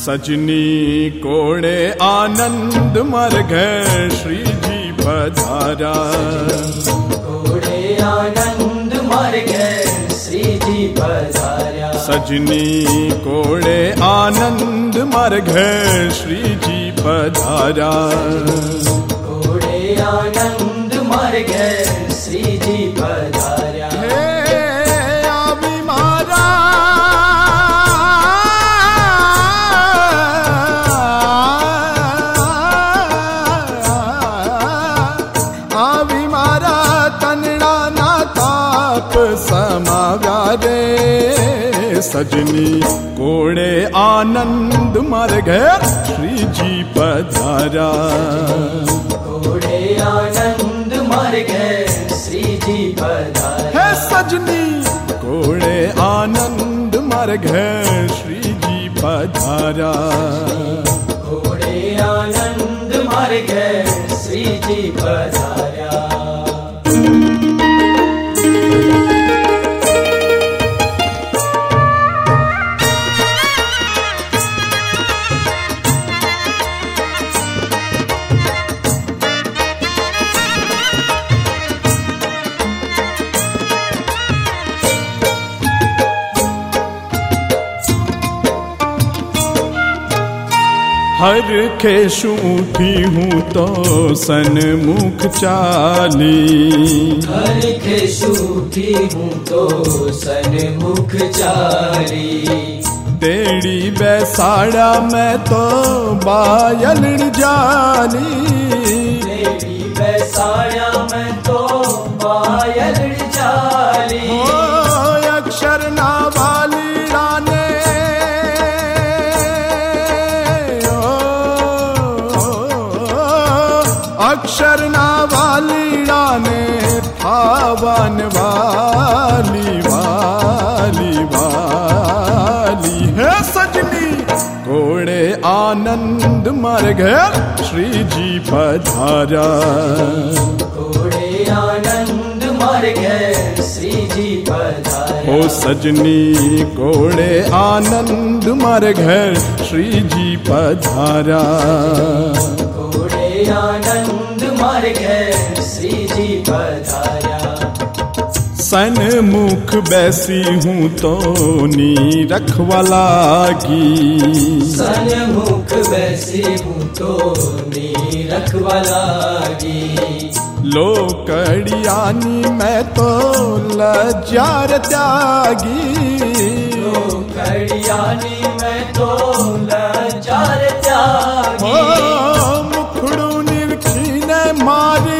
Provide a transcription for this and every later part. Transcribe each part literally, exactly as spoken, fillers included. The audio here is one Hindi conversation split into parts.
सजनी कोड़े आनंद मर गए श्री जी पधारा। कोड़े आनंद मर गए श्री जी पधारा। सजनी कोड़े आनंद मर गए श्री जी पधारा। कोड़े आनंद मर गए श्री जी पधारा। सजनी कोड़े आनंद मर गए श्री जी पधारा। कोड़े आनंद मर गए श्री जी पधारा। है सजनी कोड़े आनंद मर गए श्री जी पधारा। कोड़े आनंद मर गए श्री जी पधारा। हर खेशु उठी हूँ तो सन्मुख चाली। हर खेशु उठी हूँ तो सन्मुख चाली। तेरी बैसाड़ा मैं तो बायलड़ जाली। तेरी बैसाड़ा मैं तो बायलड़ जाली। ओ अक्षर ना वाली राने अक्षर ना वाली राने थावन वाली वाली वाली है सजनी कोड़े आनंद मर गए श्री जी पधारा। कोड़े आनंद मर गए श्री जी पधारा। ओ सजनी कोड़े आनंद मर गए श्री जी पधारा। आनंद मर गए श्री जी पधारा। सन्मुख बैसी हूँ तो नी रखवाला की। सन्मुख बैसी हूँ तो नी रखवाला की। लोकड़ियानी मैं तो लज्जार त्यागी। लोकड़ियानी मैं तो लज्जार त्यागी। मारी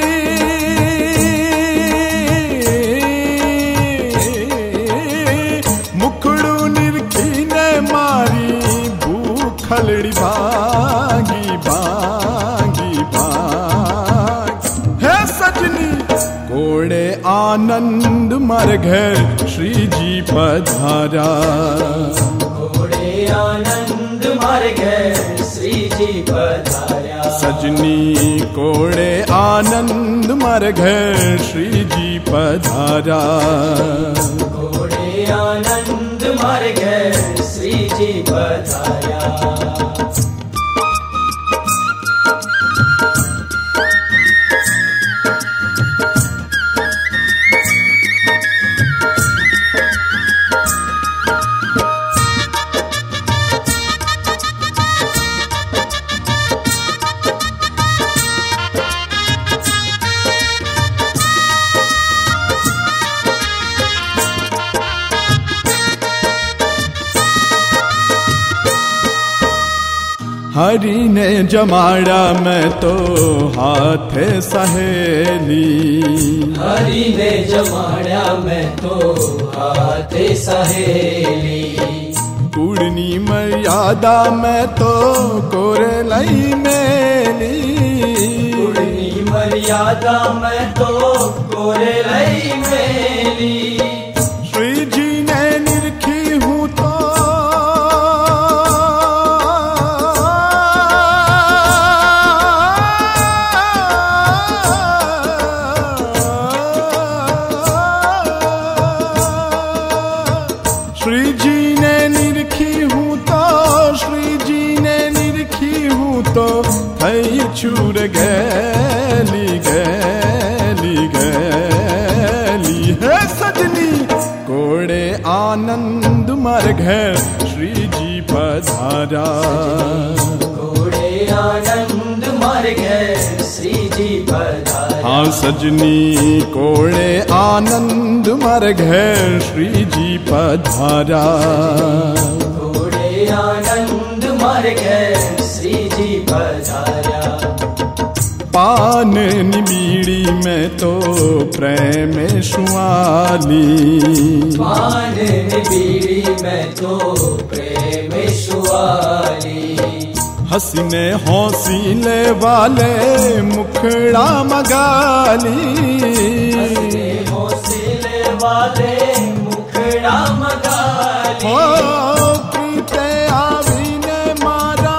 मुखड़ू निरखी ने मारी भूखलड़ी भागी भागी भागी है सजनी कोड़े आनंद मर गए श्री जी पधारा। कोड़े आनंद मर गए श्री जी पधारा। सजनी कोड़े आनंद मर गए श्री जी पधारा। कोड़े आनंद मर गए श्री जी पधारा। हरि ने जमाड़ा मैं तो हाथे सहेली। हरि ने जमाड़ा मैं तो हाथे सहेली। कुड़नी मर्यादा मैं तो कोरे लई मेली। कुड़नी मर्यादा मैं तो कोरे लई मेली। श्री जी ने निरखी हूँ तो श्री जी ने निरखी हूँ तो श्री थई छूर गैली गैली गैली है सजनी कोड़े आनंद मर घर श्री जी पधारा। कोड़े आनंद मर घर श्री जी पधारा। हाँ सजनी कोड़े आनंद मर घर श्री जी पधारा। कोड़े आनंद मर घर श्री जी पधारा। पान निबीड़ी में तो प्रेम शुआली। पान निबीड़ी में तो प्रेम शुआली। हसीने हौसीले वाले मुखड़ा मगाली। हसीने हौसीले वाले मुखड़ा मगाली। ओ प्रीते आवी ने मारा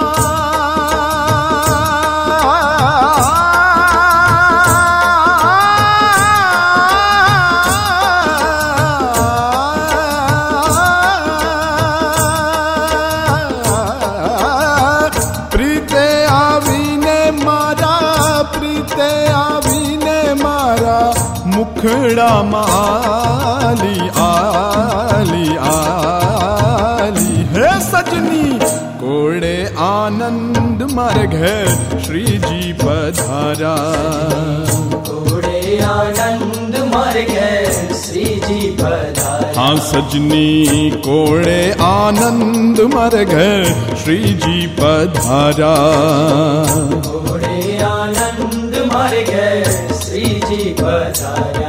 मुखड़ा माली आली आली है सजनी कोड़े आनंद मर घर श्री जी पधारा। कोड़े आनंद मर घर श्री जी पधारा। हाँ सजनी कोड़े आनंद मर घर श्री जी पधारा। कोड़े आनंद मर घर श्री जी पधारा।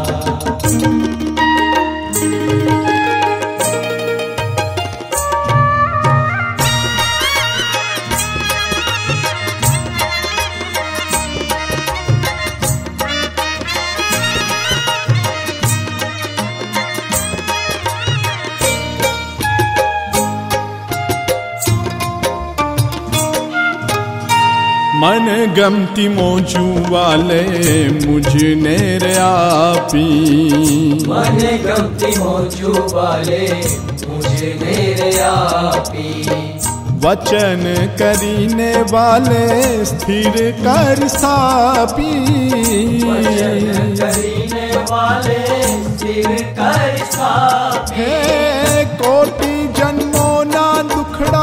मन गमती मोजू वाले मुझने रे आपी। मन गमती मोजू वाले मुझने रे आपी। वचन करीने वाले स्थिर कर सापी। वचन करीने वाले स्थिर कर सापी। हे कोटि जन्मों ना दुखड़ा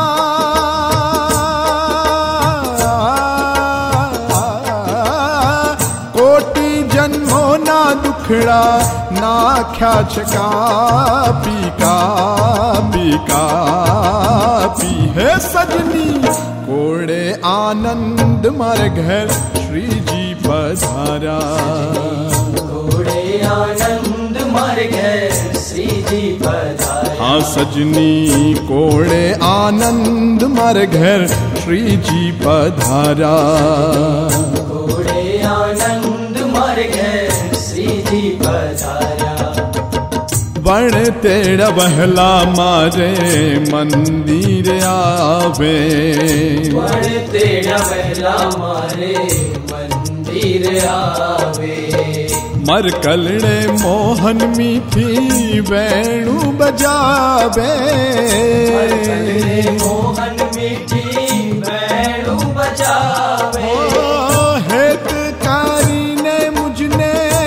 दुखड़ा ना ख्या छका पी का पी का पी है सजनी कोड़े आनंद मर घर श्री जी पधारा। कोड़े आनंद मर घर श्री जी पधारा। हाँ सजनी कोड़े आनंद मर घर श्री जी पधारा। कोड़े आनंद मर घर श्री जी पधारा। बण तेरा बहला मारे मंदिर आवे। बण तेरा बहला मारे मंदिर आवे। मर कलड़े मोहन मीठी वेणु बजावे। मर कलड़े मोहन मीठी वेणु बजावे। हेतकारी ने मुझने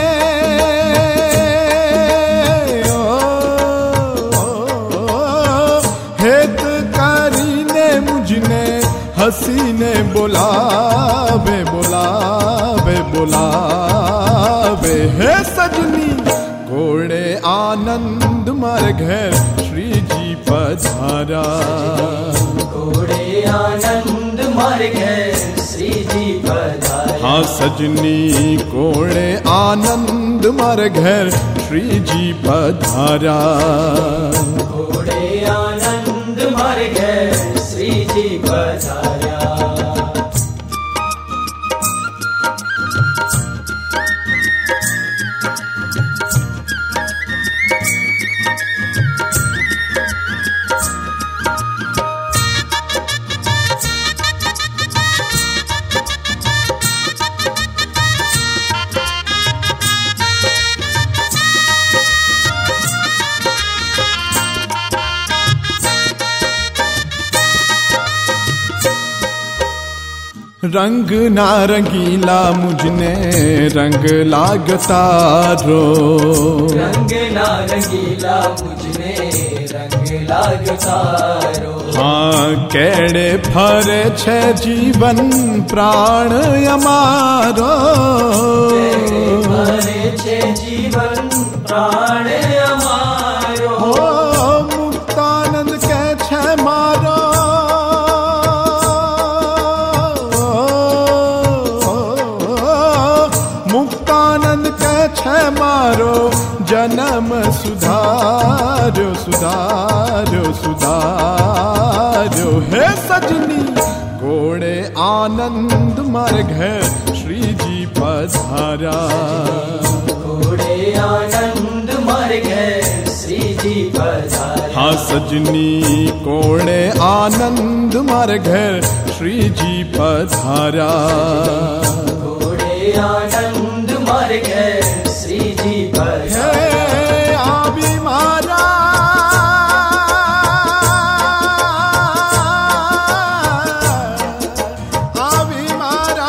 हेतकारी ने मुझने हसीने बुलावे बुलावे बुलावे है सजनी कोड़े आनंद मर घर श्री जी पधारा। कोड़े आनंद मर घर श्री जी पधारा। हाँ सजनी कोड़े आनंद मर घर श्री जी पधारा। कोड़े आनंद मर घर श्री जी पधारा। रंग नारंगीला मुझने रंग लागता रो, रंग नारंगीला मुझने रंग लागता रो। हाँ केड़े फरे छे जीवन प्राण अमारो, केड़े फरे छे जीवन प्राण अमारो। हो मुक्तानंद के छे मारो, मुक्तानंद के छे मारो जन्म सुधार्यो सुधार्यो सुधार्यो। हे सजनी कोड़े आनंद मार घर श्री जी पधारा, कोड़े आनंद मार घर श्री जी पधारा। हाँ सजनी कोड़े आनंद मार घर श्री जी पधारा, कोड़े आनंद मार घर श्री जी पधारा। हे आवी मारा आवी मारा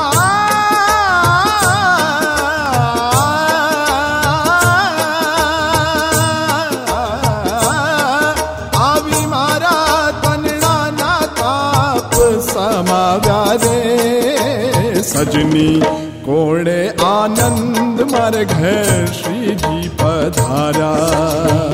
आवी मारा तनना ना ताप समाव्या रे। सजनी कोड़े आनंद मार घर श्री जी पधारा।